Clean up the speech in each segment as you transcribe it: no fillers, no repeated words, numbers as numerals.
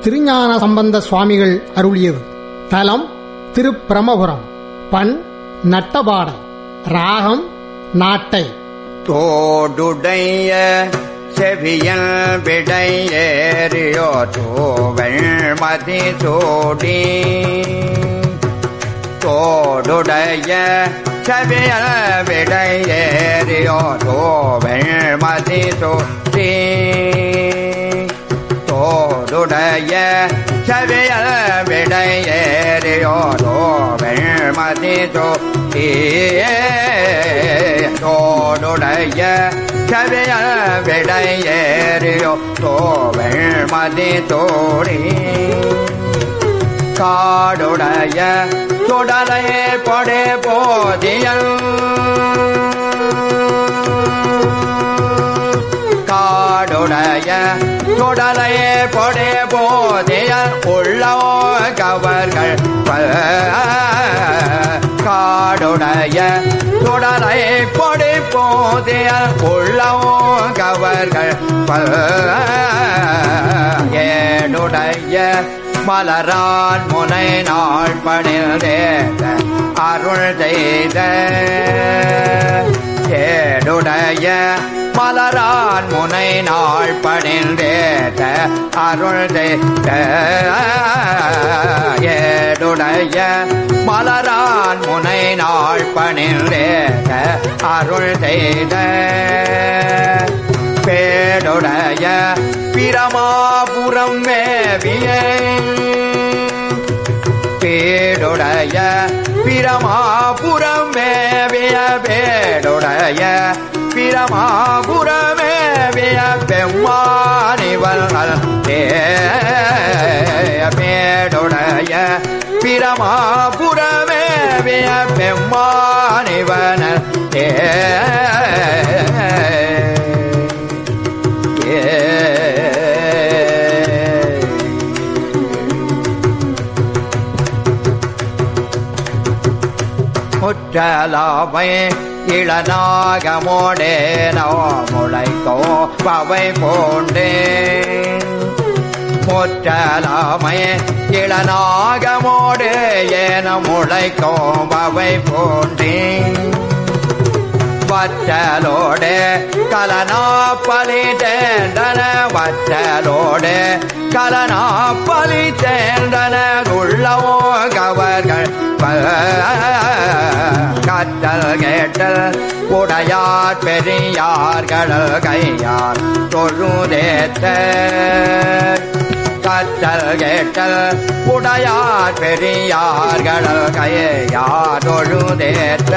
திருஞான சம்பந்த சுவாமிகள் அருளியது. தலம் திருப்பிரமபுரம். பண் நட்டபாடை. ராகம் நாட்டை. தோடுடைய செவியல் விடையேறியோ தோவள் மதி சோடி. தோடுடைய செவியல் விடையேறியோ தோவள் மதி சோடி. தோடுடைய செவியல் விடையேறியோ தோவள் மதி சோடி. தோடுடைய செவியல் விடையேறியோ தோவள் மதி சோடி. காடுடைய சுடலை பொடே போதியல். காடுடைய சுடலை பொடே போதியல் உள்ளோ கவர்கள். காடுடைய சுடலை பொடி போதியல் உள்ளோ கவர்கள். ஏடுடைய மலரான் முனை நாள் பணிந்தேத்த அருள் செய்த. ஏடுடைய மலரான் முனை நாள் பணிந்தேத்த அருள் செய்த. ஏடுடைய மலரான் முனை நாள் பணிந்தேத்த அருள் செய்த. பேடுடைய பிரமாபுரம் மேவிய. பேடுடைய பிரமாபுரம் மேவிய. பேடுடைய பிரமாபுரம் மேவிய பெம்மானிவர்கள். பேடுடைய பிரமாபுரம் மேவிய பெம்மானிவனர். முற்றலாமை இளநாகமோடே நோமுளைக்கோ பவை போண்டே. முற்றலாமை இளநாகமோடே ஏன முளைக்கோ பவை போண்டே. வற்றலோடு கலனாப்பலி தேண்டன. வற்றலோடு கலனாப்பலி தேண்டன உள்ளவோ கவர்கள். கற்றல் கேட்டல் உடையார் பெரியார்கள் கையார் தொழுதேத்த. கற்றல் கேட்டல் உடையார் பெரியார்கள் கையார் தொழுதேத்த.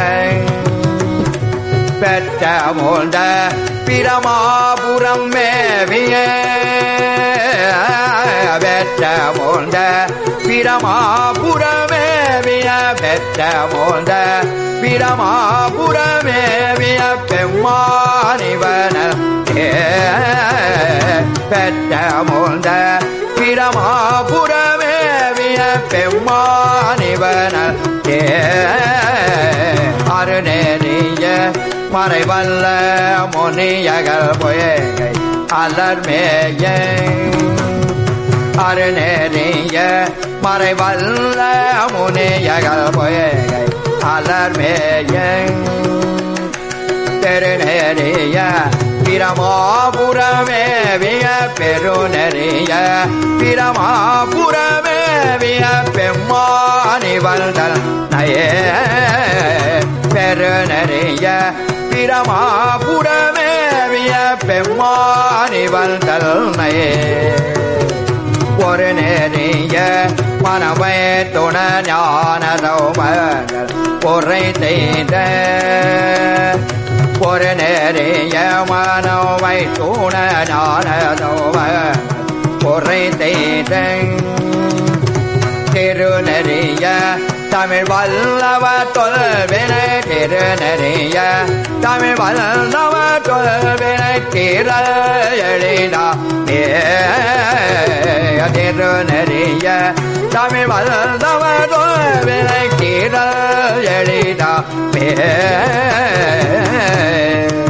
பெற்ற மூழ்ந்த பிரமாபுரம் மேவிய. பெற்ற மூழ்ந்த பிரமாபுரம் மேவிய. பெற்ற மூழ்ந்த பிரமாபுரம் மேவிய பெம்மானிவனர். பெற்ற மூழ்ந்த பிரமாபுரம் மேவிய பெம்மானிவனர். அருநேரிய மறைவல்ல முனியகள் பொய்கை அலர்மேய. அருநேரிய மறைவல்ல முனியகள் பொய்கை அலர்மேய. பெருநெறிய பிரமாபுரமேவிய. பெருநெறிய பிரமாபுரமேவிய பெம்மானிவர்கள் நயே. பெருநெறிய பிரமாபுரமேவிய பெம்மானிவர்கள் நயே. ஒரு நெறிய மனவை துண ஞான சௌமர்கள் பொறை செய்த. ஒரு நெறிய மனவை துண ஞான சௌமர்கள் பொறை செய்த. திருநெறிய தமிழ் வல்லவ தொல்வினை. திருநெறிய தமிழ் வல்லவ தொல்வினை திரள் எளிதா. திருநெறிய தமிழ் வல்லவ தொல்வினை திரள் எளிதா.